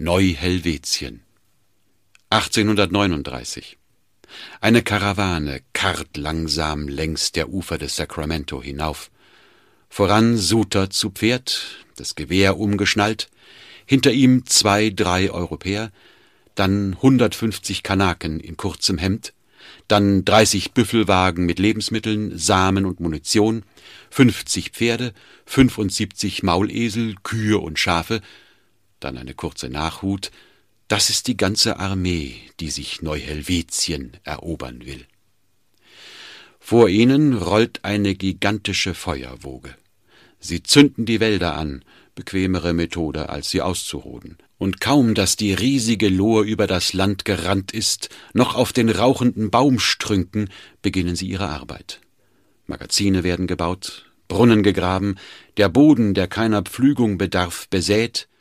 Neu-Helvetien. 1839. Eine Karawane karrt langsam längs der Ufer des Sacramento hinauf. Voran Suter zu Pferd, das Gewehr umgeschnallt, hinter ihm 2, 3 Europäer, dann 150 Kanaken in kurzem Hemd, dann 30 Büffelwagen mit Lebensmitteln, Samen und Munition, 50 Pferde, 75 Maulesel, Kühe und Schafe, dann eine kurze Nachhut. Das ist die ganze Armee, die sich Neu-Helvetien erobern will. Vor ihnen rollt eine gigantische Feuerwoge. Sie zünden die Wälder an, bequemere Methode, als sie auszuroden. Und kaum, dass die riesige Lohe über das Land gerannt ist, noch auf den rauchenden Baumstrünken, beginnen sie ihre Arbeit. Magazine werden gebaut, Brunnen gegraben, der Boden, der keiner Pflügung bedarf, besät,